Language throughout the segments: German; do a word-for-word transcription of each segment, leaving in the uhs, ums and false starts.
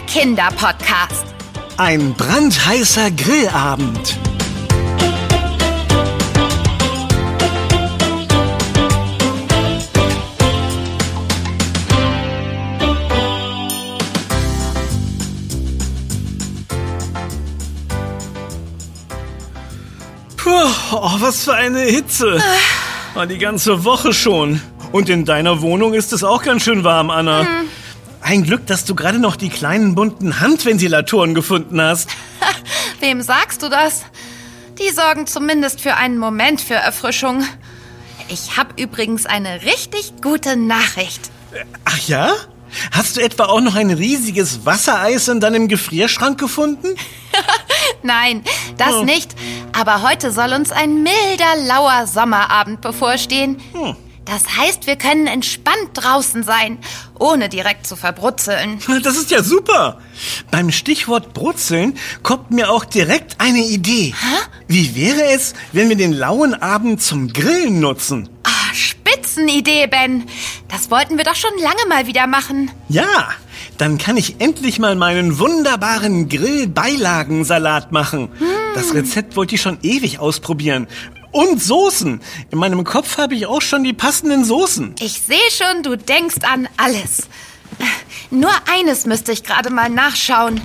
Kinderpodcast. Ein brandheißer Grillabend. Puh, oh, was für eine Hitze. Oh, die ganze Woche schon. Und in deiner Wohnung ist es auch ganz schön warm, Anna. Hm. Ein Glück, dass du gerade noch die kleinen bunten Handventilatoren gefunden hast. Wem sagst du das? Die sorgen zumindest für einen Moment für Erfrischung. Ich habe übrigens eine richtig gute Nachricht. Ach ja? Hast du etwa auch noch ein riesiges Wassereis in deinem Gefrierschrank gefunden? Nein, das oh. nicht. Aber heute soll uns ein milder, lauer Sommerabend bevorstehen. Hm. Das heißt, wir können entspannt draußen sein, ohne direkt zu verbrutzeln. Das ist ja super. Beim Stichwort Brutzeln kommt mir auch direkt eine Idee. Hä? Wie wäre es, wenn wir den lauen Abend zum Grillen nutzen? Ah, Spitzenidee, Ben. Das wollten wir doch schon lange mal wieder machen. Ja, dann kann ich endlich mal meinen wunderbaren Grillbeilagensalat machen. Hm. Das Rezept wollte ich schon ewig ausprobieren. Und Soßen. In meinem Kopf habe ich auch schon die passenden Soßen. Ich sehe schon, du denkst an alles. Nur eines müsste ich gerade mal nachschauen.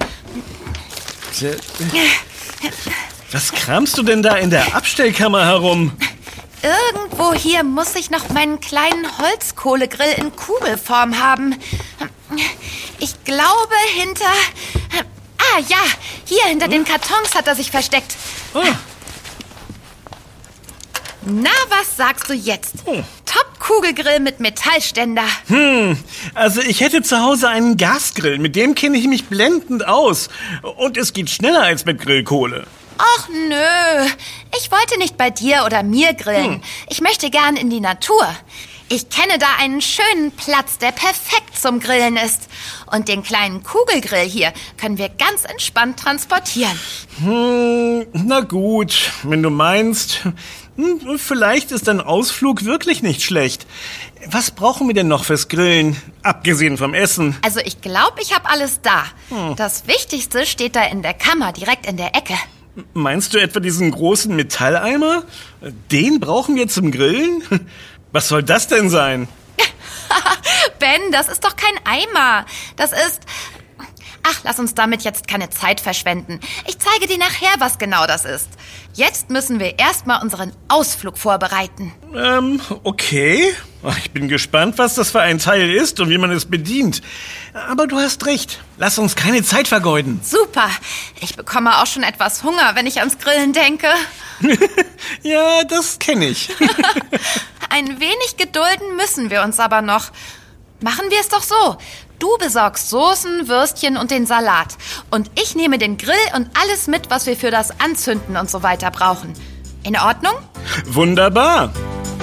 Was kramst du denn da in der Abstellkammer herum? Irgendwo hier muss ich noch meinen kleinen Holzkohlegrill in Kugelform haben. Ich glaube hinter... Ah ja, hier hinter den Kartons hat er sich versteckt. Oh. Na, was sagst du jetzt? Oh. Top-Kugelgrill mit Metallständer. Hm, also ich hätte zu Hause einen Gasgrill. Mit dem kenne ich mich blendend aus. Und es geht schneller als mit Grillkohle. Ach nö, ich wollte nicht bei dir oder mir grillen. Hm. Ich möchte gern in die Natur. Ich kenne da einen schönen Platz, der perfekt zum Grillen ist. Und den kleinen Kugelgrill hier können wir ganz entspannt transportieren. Hm, na gut, wenn du meinst. Hm, vielleicht ist ein Ausflug wirklich nicht schlecht. Was brauchen wir denn noch fürs Grillen, abgesehen vom Essen? Also ich glaube, ich habe alles da. Hm. Das Wichtigste steht da in der Kammer, direkt in der Ecke. Meinst du etwa diesen großen Metalleimer? Den brauchen wir zum Grillen? Was soll das denn sein? Ben, das ist doch kein Eimer. Das ist... Ach, lass uns damit jetzt keine Zeit verschwenden. Ich zeige dir nachher, was genau das ist. Jetzt müssen wir erstmal unseren Ausflug vorbereiten. Ähm, okay. Ich bin gespannt, was das für ein Teil ist und wie man es bedient. Aber du hast recht. Lass uns keine Zeit vergeuden. Super. Ich bekomme auch schon etwas Hunger, wenn ich ans Grillen denke. Ja, das kenne ich. Ein wenig gedulden müssen wir uns aber noch. Machen wir es doch so. Du besorgst Soßen, Würstchen und den Salat. Und ich nehme den Grill und alles mit, was wir für das Anzünden und so weiter brauchen. In Ordnung? Wunderbar.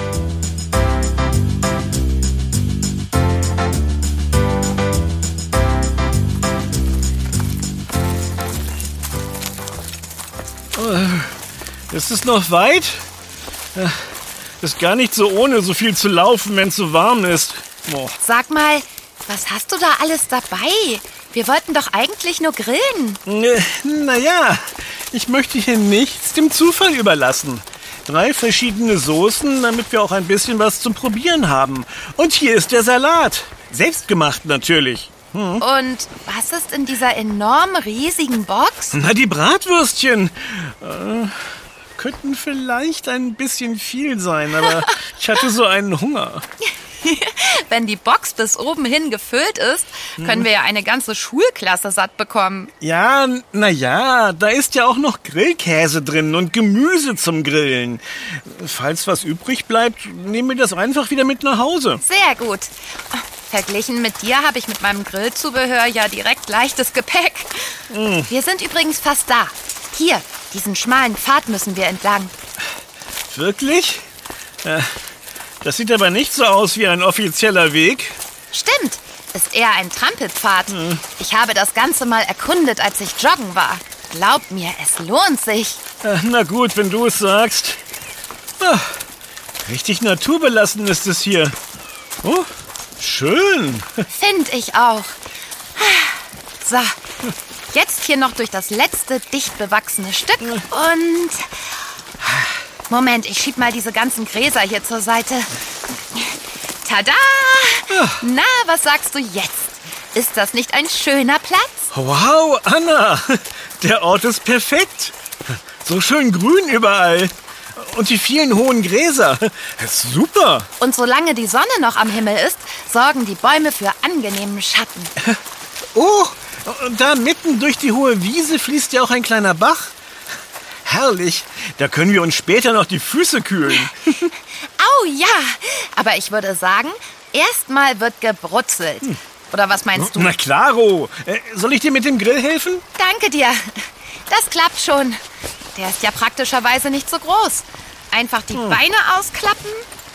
Ist es noch weit? Ist gar nicht so ohne, so viel zu laufen, wenn es so warm ist. Oh. Sag mal, was hast du da alles dabei? Wir wollten doch eigentlich nur grillen. Naja, ich möchte hier nichts dem Zufall überlassen. Drei verschiedene Soßen, damit wir auch ein bisschen was zum Probieren haben. Und hier ist der Salat. Selbstgemacht natürlich. Hm. Und was ist in dieser enorm riesigen Box? Na, die Bratwürstchen. Äh, könnten vielleicht ein bisschen viel sein, aber ich hatte so einen Hunger. Wenn die Box bis oben hin gefüllt ist, können wir ja eine ganze Schulklasse satt bekommen. Ja, na ja, da ist ja auch noch Grillkäse drin und Gemüse zum Grillen. Falls was übrig bleibt, nehmen wir das einfach wieder mit nach Hause. Sehr gut. Verglichen mit dir habe ich mit meinem Grillzubehör ja direkt leichtes Gepäck. Mm. Wir sind übrigens fast da. Hier, diesen schmalen Pfad müssen wir entlang. Wirklich? Äh, das sieht aber nicht so aus wie ein offizieller Weg. Stimmt, ist eher ein Trampelpfad. Hm. Ich habe das Ganze mal erkundet, als ich joggen war. Glaub mir, es lohnt sich. Äh, na gut, wenn du es sagst. Ah, richtig naturbelassen ist es hier. Oh, schön. Find ich auch. So, Jetzt hier noch durch das letzte dicht bewachsene Stück und... Moment, ich schieb mal diese ganzen Gräser hier zur Seite. Tada! Na, was sagst du jetzt? Ist das nicht ein schöner Platz? Wow, Anna, der Ort ist perfekt. So schön grün überall. Und die vielen hohen Gräser. Das ist super. Und solange die Sonne noch am Himmel ist, sorgen die Bäume für angenehmen Schatten. Oh, und da mitten durch die hohe Wiese fließt ja auch ein kleiner Bach. Herrlich, da können wir uns später noch die Füße kühlen. Au ja, aber ich würde sagen, erstmal wird gebrutzelt. Hm. Oder was meinst du? Na klaro. Äh, soll ich dir mit dem Grill helfen? Danke dir. Das klappt schon. Der ist ja praktischerweise nicht so groß. Einfach die hm. Beine ausklappen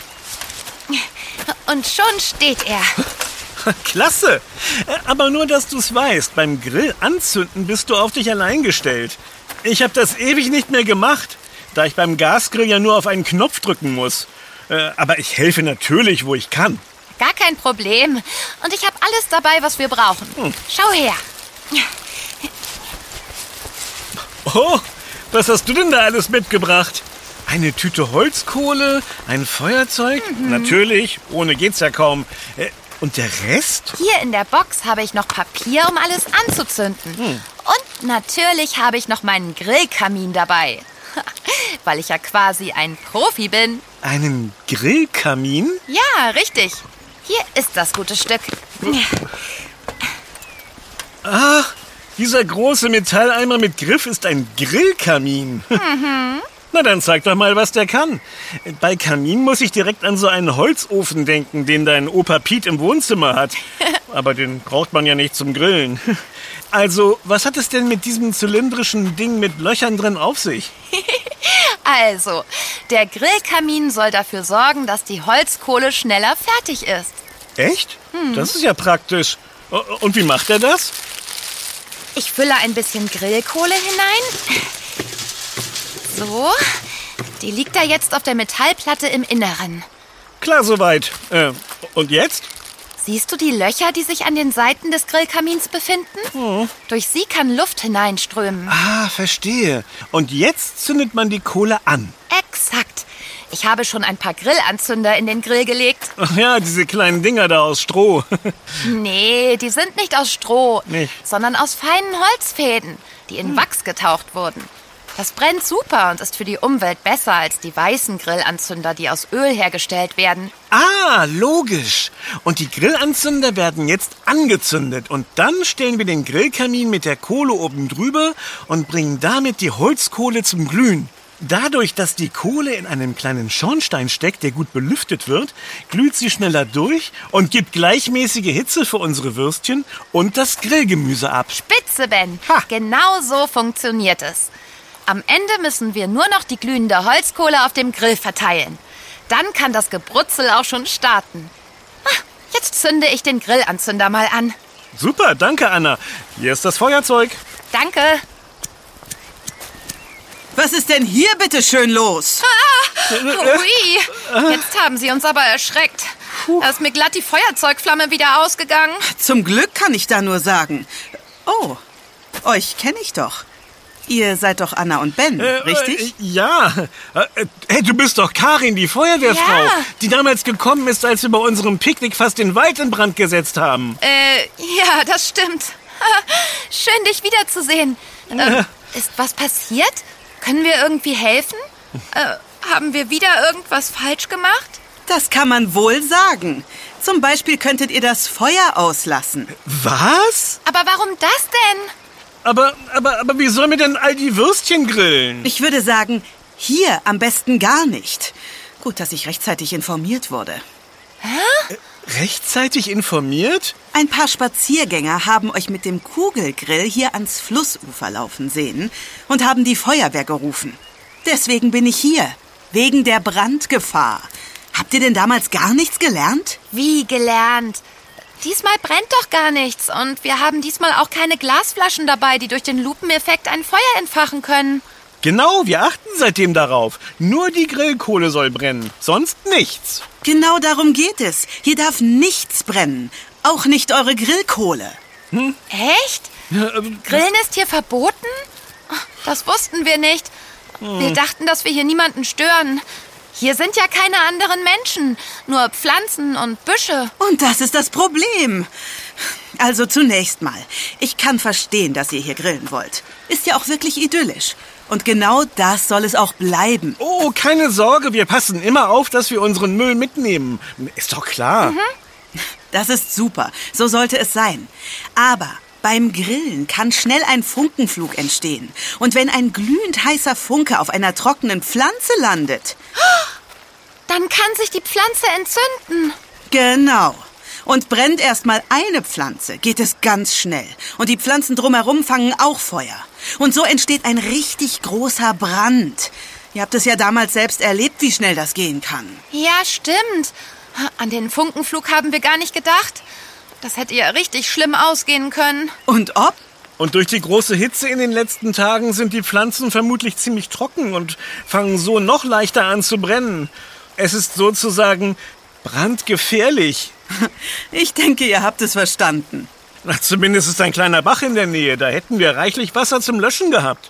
und schon steht er. Klasse. Aber nur, dass du es weißt, beim Grill anzünden bist du auf dich allein gestellt. Ich habe das ewig nicht mehr gemacht, da ich beim Gasgrill ja nur auf einen Knopf drücken muss. Äh, aber ich helfe natürlich, wo ich kann. Gar kein Problem. Und ich habe alles dabei, was wir brauchen. Hm. Schau her. Oh, was hast du denn da alles mitgebracht? Eine Tüte Holzkohle, ein Feuerzeug? Mhm. Natürlich, ohne geht's ja kaum. Äh, und der Rest? Hier in der Box habe ich noch Papier, um alles anzuzünden. Hm. Und natürlich habe ich noch meinen Grillkamin dabei. Weil ich ja quasi ein Profi bin. Einen Grillkamin? Ja, richtig. Hier ist das gute Stück. Ach, dieser große Metalleimer mit Griff ist ein Grillkamin. Mhm. Na, dann zeig doch mal, was der kann. Bei Kamin muss ich direkt an so einen Holzofen denken, den dein Opa Piet im Wohnzimmer hat. Aber den braucht man ja nicht zum Grillen. Also, was hat es denn mit diesem zylindrischen Ding mit Löchern drin auf sich? Also, der Grillkamin soll dafür sorgen, dass die Holzkohle schneller fertig ist. Echt? Hm. Das ist ja praktisch. Und wie macht er das? Ich fülle ein bisschen Grillkohle hinein. So, die liegt da jetzt auf der Metallplatte im Inneren. Klar soweit. Äh, und jetzt? Siehst du die Löcher, die sich an den Seiten des Grillkamins befinden? Hm. Durch sie kann Luft hineinströmen. Ah, verstehe. Und jetzt zündet man die Kohle an. Exakt. Ich habe schon ein paar Grillanzünder in den Grill gelegt. Ach ja, diese kleinen Dinger da aus Stroh. Nee, die sind nicht aus Stroh, nicht. sondern aus feinen Holzfäden, die in hm. Wachs getaucht wurden. Das brennt super und ist für die Umwelt besser als die weißen Grillanzünder, die aus Öl hergestellt werden. Ah, logisch. Und die Grillanzünder werden jetzt angezündet. Und dann stellen wir den Grillkamin mit der Kohle oben drüber und bringen damit die Holzkohle zum Glühen. Dadurch, dass die Kohle in einem kleinen Schornstein steckt, der gut belüftet wird, glüht sie schneller durch und gibt gleichmäßige Hitze für unsere Würstchen und das Grillgemüse ab. Spitze, Ben. Ha. Genau so funktioniert es. Am Ende müssen wir nur noch die glühende Holzkohle auf dem Grill verteilen. Dann kann das Gebrutzel auch schon starten. Jetzt zünde ich den Grillanzünder mal an. Super, danke, Anna. Hier ist das Feuerzeug. Danke. Was ist denn hier bitte schön los? Ah, ui, jetzt haben Sie uns aber erschreckt. Da ist mir glatt die Feuerzeugflamme wieder ausgegangen. Zum Glück kann ich da nur sagen. Oh, euch kenne ich doch. Ihr seid doch Anna und Ben, äh, richtig? Äh, ja. Äh, hey, du bist doch Karin, die Feuerwehrfrau, ja. die damals gekommen ist, als wir bei unserem Picknick fast den Wald in Brand gesetzt haben. Äh, ja, das stimmt. Schön, dich wiederzusehen. Äh, ist was passiert? Können wir irgendwie helfen? Äh, haben wir wieder irgendwas falsch gemacht? Das kann man wohl sagen. Zum Beispiel könntet ihr das Feuer auslassen. Was? Aber warum das denn? Aber, aber, aber wie sollen wir denn all die Würstchen grillen? Ich würde sagen, hier am besten gar nicht. Gut, dass ich rechtzeitig informiert wurde. Hä? Äh, rechtzeitig informiert? Ein paar Spaziergänger haben euch mit dem Kugelgrill hier ans Flussufer laufen sehen und haben die Feuerwehr gerufen. Deswegen bin ich hier, wegen der Brandgefahr. Habt ihr denn damals gar nichts gelernt? Wie gelernt? Diesmal brennt doch gar nichts und wir haben diesmal auch keine Glasflaschen dabei, die durch den Lupeneffekt ein Feuer entfachen können. Genau, wir achten seitdem darauf. Nur die Grillkohle soll brennen, sonst nichts. Genau darum geht es. Hier darf nichts brennen, auch nicht eure Grillkohle. Hm? Echt? Grillen ist hier verboten? Das wussten wir nicht. Wir dachten, dass wir hier niemanden stören. Hier sind ja keine anderen Menschen, nur Pflanzen und Büsche. Und das ist das Problem. Also zunächst mal, ich kann verstehen, dass ihr hier grillen wollt. Ist ja auch wirklich idyllisch. Und genau das soll es auch bleiben. Oh, keine Sorge, wir passen immer auf, dass wir unseren Müll mitnehmen. Ist doch klar. Mhm. Das ist super, so sollte es sein. Aber beim Grillen kann schnell ein Funkenflug entstehen. Und wenn ein glühend heißer Funke auf einer trockenen Pflanze landet... Dann kann sich die Pflanze entzünden. Genau. Und brennt erst mal eine Pflanze, geht es ganz schnell. Und die Pflanzen drumherum fangen auch Feuer. Und so entsteht ein richtig großer Brand. Ihr habt es ja damals selbst erlebt, wie schnell das gehen kann. Ja, stimmt. An den Funkenflug haben wir gar nicht gedacht. Das hätte ja richtig schlimm ausgehen können. Und ob? Und durch die große Hitze in den letzten Tagen sind die Pflanzen vermutlich ziemlich trocken und fangen so noch leichter an zu brennen. Es ist sozusagen brandgefährlich. Ich denke, ihr habt es verstanden. Na, zumindest ist ein kleiner Bach in der Nähe. Da hätten wir reichlich Wasser zum Löschen gehabt.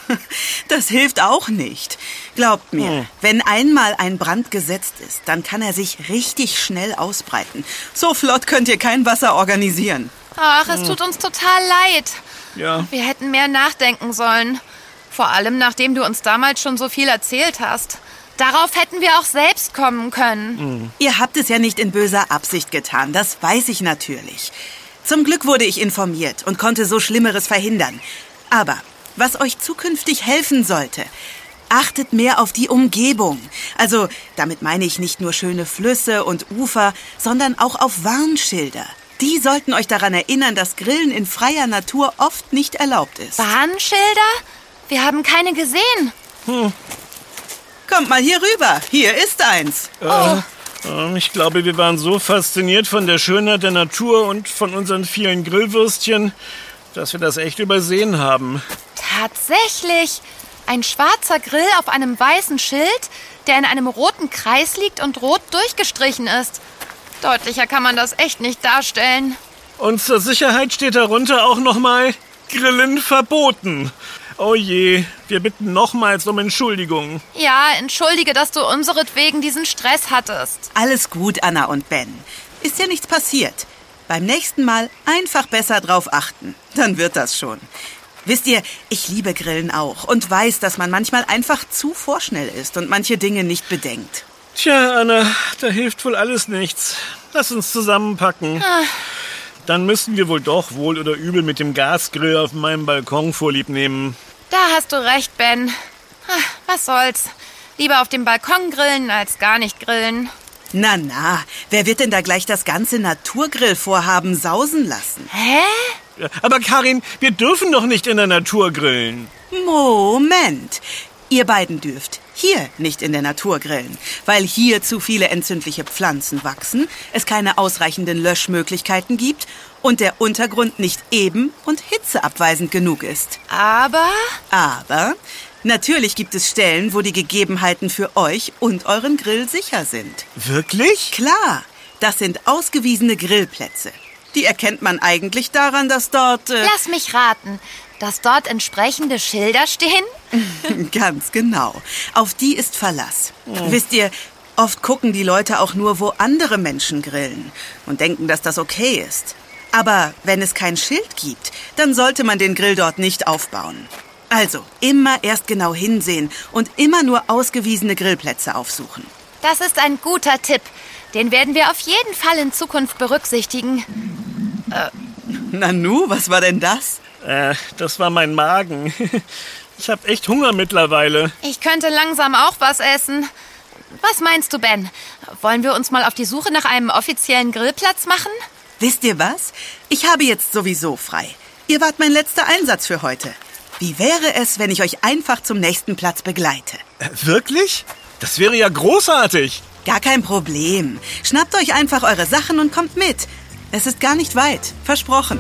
Das hilft auch nicht. Glaubt mir, hm. wenn einmal ein Brand gesetzt ist, dann kann er sich richtig schnell ausbreiten. So flott könnt ihr kein Wasser organisieren. Ach, es tut uns total leid. Ja. Wir hätten mehr nachdenken sollen. Vor allem, nachdem du uns damals schon so viel erzählt hast. Darauf hätten wir auch selbst kommen können. Mhm. Ihr habt es ja nicht in böser Absicht getan, das weiß ich natürlich. Zum Glück wurde ich informiert und konnte so Schlimmeres verhindern. Aber was euch zukünftig helfen sollte, achtet mehr auf die Umgebung. Also, damit meine ich nicht nur schöne Flüsse und Ufer, sondern auch auf Warnschilder. Die sollten euch daran erinnern, dass Grillen in freier Natur oft nicht erlaubt ist. Warnschilder? Wir haben keine gesehen. Hm. Kommt mal hier rüber. Hier ist eins. Oh. Äh, ich glaube, wir waren so fasziniert von der Schönheit der Natur und von unseren vielen Grillwürstchen, dass wir das echt übersehen haben. Tatsächlich. Ein schwarzer Grill auf einem weißen Schild, der in einem roten Kreis liegt und rot durchgestrichen ist. Deutlicher kann man das echt nicht darstellen. Und zur Sicherheit steht darunter auch nochmal Grillen verboten. Oh je, wir bitten nochmals um Entschuldigung. Ja, entschuldige, dass du unseretwegen diesen Stress hattest. Alles gut, Anna und Ben. Ist ja nichts passiert. Beim nächsten Mal einfach besser drauf achten. Dann wird das schon. Wisst ihr, ich liebe Grillen auch und weiß, dass man manchmal einfach zu vorschnell ist und manche Dinge nicht bedenkt. Tja, Anna, da hilft wohl alles nichts. Lass uns zusammenpacken. Ah. Dann müssen wir wohl doch wohl oder übel mit dem Gasgrill auf meinem Balkon Vorlieb nehmen. Da hast du recht, Ben. Ach, was soll's. Lieber auf dem Balkon grillen als gar nicht grillen. Na, na, wer wird denn da gleich das ganze Naturgrillvorhaben sausen lassen? Hä? Aber Karin, wir dürfen doch nicht in der Natur grillen. Moment. Ihr beiden dürft hier nicht in der Natur grillen, weil hier zu viele entzündliche Pflanzen wachsen, es keine ausreichenden Löschmöglichkeiten gibt und der Untergrund nicht eben- und hitzeabweisend genug ist. Aber? Aber natürlich gibt es Stellen, wo die Gegebenheiten für euch und euren Grill sicher sind. Wirklich? Klar, das sind ausgewiesene Grillplätze. Die erkennt man eigentlich daran, dass dort... Äh Lass mich raten, dass dort entsprechende Schilder stehen? Ganz genau. Auf die ist Verlass. Oh. Wisst ihr, oft gucken die Leute auch nur, wo andere Menschen grillen und denken, dass das okay ist. Aber wenn es kein Schild gibt, dann sollte man den Grill dort nicht aufbauen. Also, immer erst genau hinsehen und immer nur ausgewiesene Grillplätze aufsuchen. Das ist ein guter Tipp. Den werden wir auf jeden Fall in Zukunft berücksichtigen. Äh. Nanu, was war denn das? Äh, das war mein Magen. Ich habe echt Hunger mittlerweile. Ich könnte langsam auch was essen. Was meinst du, Ben? Wollen wir uns mal auf die Suche nach einem offiziellen Grillplatz machen? Wisst ihr was? Ich habe jetzt sowieso frei. Ihr wart mein letzter Einsatz für heute. Wie wäre es, wenn ich euch einfach zum nächsten Platz begleite? Äh, wirklich? Das wäre ja großartig. Gar kein Problem. Schnappt euch einfach eure Sachen und kommt mit. Es ist gar nicht weit. Versprochen.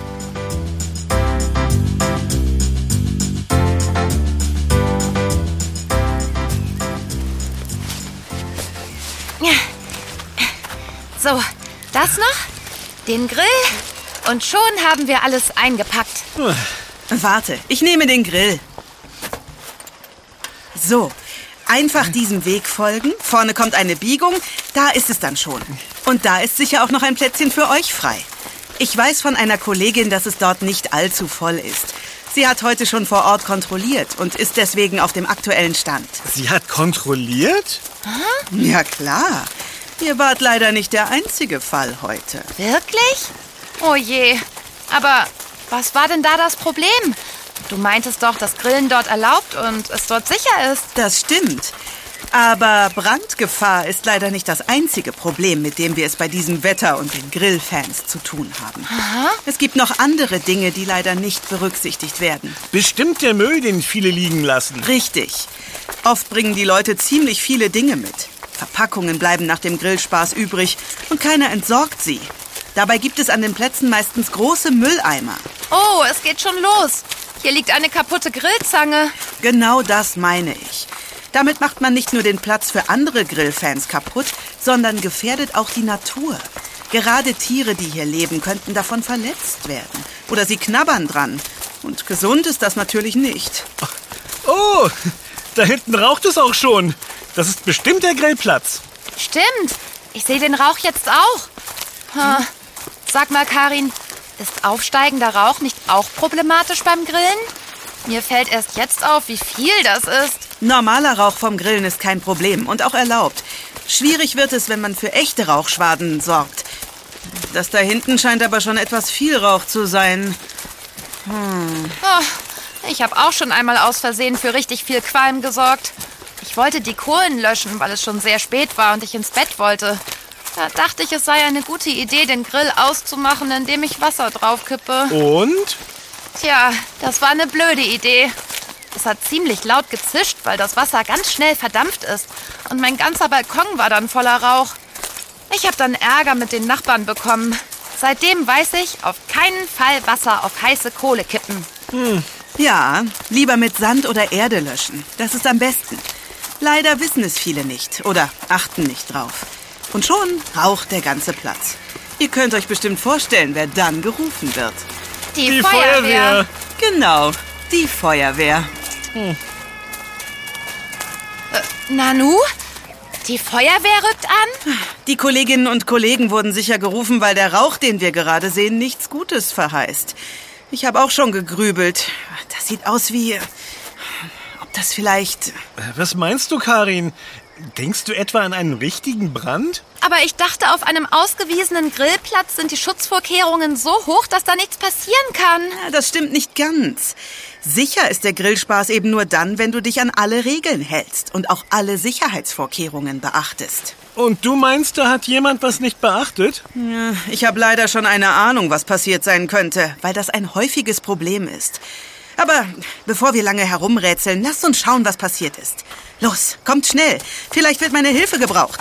So, das noch? Den Grill Und schon haben wir alles eingepackt. Warte, ich nehme den Grill. So, einfach diesem Weg folgen. Vorne kommt eine Biegung, da ist es dann schon. Und da ist sicher auch noch ein Plätzchen für euch frei. Ich weiß von einer Kollegin, dass es dort nicht allzu voll ist. Sie hat heute schon vor Ort kontrolliert und ist deswegen auf dem aktuellen Stand. Sie hat kontrolliert? Ja klar, ihr wart leider nicht der einzige Fall heute. Wirklich? Oh je. Aber was war denn da das Problem? Du meintest doch, dass Grillen dort erlaubt und es dort sicher ist. Das stimmt. Aber Brandgefahr ist leider nicht das einzige Problem, mit dem wir es bei diesem Wetter und den Grillfans zu tun haben. Aha. Es gibt noch andere Dinge, die leider nicht berücksichtigt werden. Bestimmt der Müll, den viele liegen lassen. Richtig. Oft bringen die Leute ziemlich viele Dinge mit. Verpackungen bleiben nach dem Grillspaß übrig und keiner entsorgt sie. Dabei gibt es an den Plätzen meistens große Mülleimer. Oh, es geht schon los. Hier liegt eine kaputte Grillzange. Genau das meine ich. Damit macht man nicht nur den Platz für andere Grillfans kaputt, sondern gefährdet auch die Natur. Gerade Tiere, die hier leben, könnten davon verletzt werden. Oder sie knabbern dran. Und gesund ist das natürlich nicht. Oh, da hinten raucht es auch schon. Das ist bestimmt der Grillplatz. Stimmt. Ich sehe den Rauch jetzt auch. Hm. Sag mal, Karin, ist aufsteigender Rauch nicht auch problematisch beim Grillen? Mir fällt erst jetzt auf, wie viel das ist. Normaler Rauch vom Grillen ist kein Problem und auch erlaubt. Schwierig wird es, wenn man für echte Rauchschwaden sorgt. Das da hinten scheint aber schon etwas viel Rauch zu sein. Hm. Oh, ich habe auch schon einmal aus Versehen für richtig viel Qualm gesorgt. Ich wollte die Kohlen löschen, weil es schon sehr spät war und ich ins Bett wollte. Da dachte ich, es sei eine gute Idee, den Grill auszumachen, indem ich Wasser draufkippe. Und? Tja, das war eine blöde Idee. Es hat ziemlich laut gezischt, weil das Wasser ganz schnell verdampft ist. Und mein ganzer Balkon war dann voller Rauch. Ich habe dann Ärger mit den Nachbarn bekommen. Seitdem weiß ich, auf keinen Fall Wasser auf heiße Kohle kippen. Hm. Ja, lieber mit Sand oder Erde löschen. Das ist am besten. Leider wissen es viele nicht oder achten nicht drauf. Und schon raucht der ganze Platz. Ihr könnt euch bestimmt vorstellen, wer dann gerufen wird. Die, Die Feuerwehr. Feuerwehr. Genau, die Feuerwehr. Hm. Äh, Nanu? Die Feuerwehr rückt an? Die Kolleginnen und Kollegen wurden sicher gerufen, weil der Rauch, den wir gerade sehen, nichts Gutes verheißt. Ich habe auch schon gegrübelt. Das sieht aus wie... Ob das vielleicht... Was meinst du, Karin? Denkst du etwa an einen richtigen Brand? Aber ich dachte, auf einem ausgewiesenen Grillplatz sind die Schutzvorkehrungen so hoch, dass da nichts passieren kann. Ja, das stimmt nicht ganz. Sicher ist der Grillspaß eben nur dann, wenn du dich an alle Regeln hältst und auch alle Sicherheitsvorkehrungen beachtest. Und du meinst, da hat jemand was nicht beachtet? Ja, ich habe leider schon eine Ahnung, was passiert sein könnte, weil das ein häufiges Problem ist. Aber bevor wir lange herumrätseln, lasst uns schauen, was passiert ist. Los, kommt schnell. Vielleicht wird meine Hilfe gebraucht.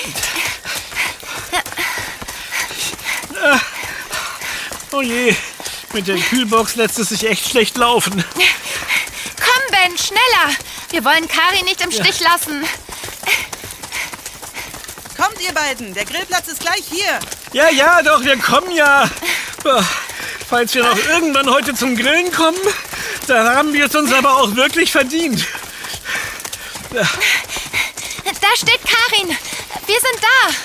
Oh je, mit der Kühlbox lässt es sich echt schlecht laufen. Komm, Ben, schneller. Wir wollen Karin nicht im Stich lassen. Kommt, ihr beiden. Der Grillplatz ist gleich hier. Ja, ja, doch, wir kommen ja. Falls wir noch irgendwann heute zum Grillen kommen, dann haben wir es uns aber auch wirklich verdient. Da steht Karin. Wir sind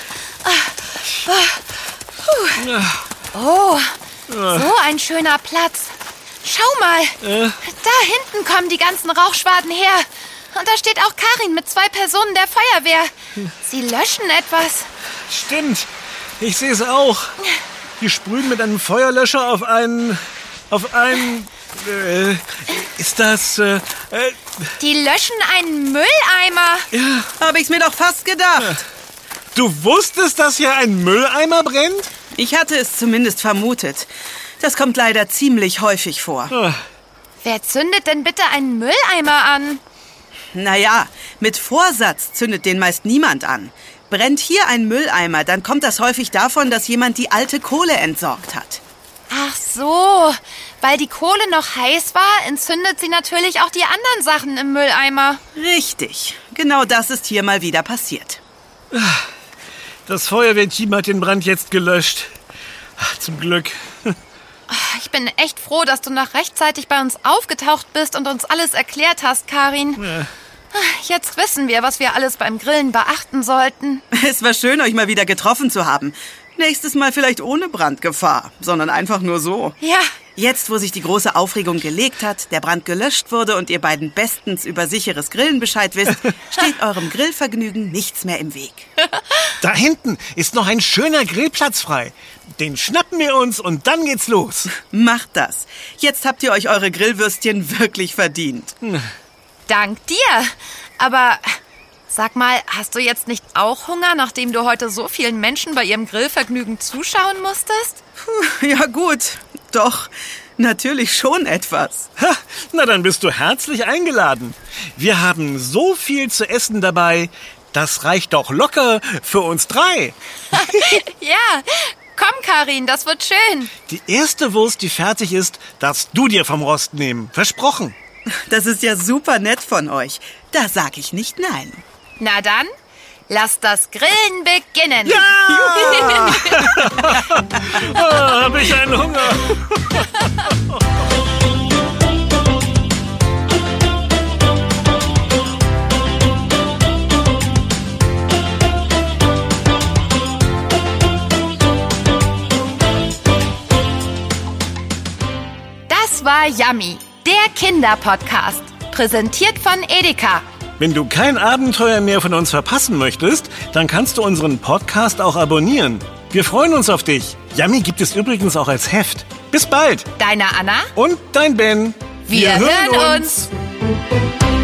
da. Oh, so ein schöner Platz. Schau mal. Da hinten kommen die ganzen Rauchschwaden her. Und da steht auch Karin mit zwei Personen der Feuerwehr. Sie löschen etwas. Stimmt. Ich sehe es auch. Die sprühen mit einem Feuerlöscher auf einen... Auf einen... Äh, ist das... Äh, äh, Die löschen einen Mülleimer. ja. Habe ich's mir doch fast gedacht. Du wusstest, dass hier ein Mülleimer brennt? Ich hatte es zumindest vermutet. Das kommt leider ziemlich häufig vor. Ah. Wer zündet denn bitte einen Mülleimer an? Naja, mit Vorsatz zündet den meist niemand an. Brennt hier ein Mülleimer, dann kommt das häufig davon, dass jemand die alte Kohle entsorgt hat. Ach so, weil die Kohle noch heiß war, entzündet sie natürlich auch die anderen Sachen im Mülleimer. Richtig, genau das ist hier mal wieder passiert. Das Feuerwehrteam hat den Brand jetzt gelöscht. Ach, zum Glück. Ich bin echt froh, dass du noch rechtzeitig bei uns aufgetaucht bist und uns alles erklärt hast, Karin. Ja. Jetzt wissen wir, was wir alles beim Grillen beachten sollten. Es war schön, euch mal wieder getroffen zu haben. Nächstes Mal vielleicht ohne Brandgefahr, sondern einfach nur so. Ja. Jetzt, wo sich die große Aufregung gelegt hat, der Brand gelöscht wurde und ihr beiden bestens über sicheres Grillen Bescheid wisst, steht eurem Grillvergnügen nichts mehr im Weg. Da hinten ist noch ein schöner Grillplatz frei. Den schnappen wir uns und dann geht's los. Macht das. Jetzt habt ihr euch eure Grillwürstchen wirklich verdient. Dank dir. Aber sag mal, hast du jetzt nicht auch Hunger, nachdem du heute so vielen Menschen bei ihrem Grillvergnügen zuschauen musstest? Puh, ja gut, doch, natürlich schon etwas. Ha, na, dann bist du herzlich eingeladen. Wir haben so viel zu essen dabei, das reicht doch locker für uns drei. Ja, komm, Karin, das wird schön. Die erste Wurst, die fertig ist, darfst du dir vom Rost nehmen. Versprochen. Das ist ja super nett von euch. Da sag ich nicht nein. Na dann, lass das Grillen beginnen. Ja! Oh, hab ich einen Hunger. Das war Yummy, der Kinderpodcast, präsentiert von Edeka. Wenn du kein Abenteuer mehr von uns verpassen möchtest, dann kannst du unseren Podcast auch abonnieren. Wir freuen uns auf dich. Yummy gibt es übrigens auch als Heft. Bis bald. Deine Anna Und dein Ben. Wir, Wir hören uns. uns.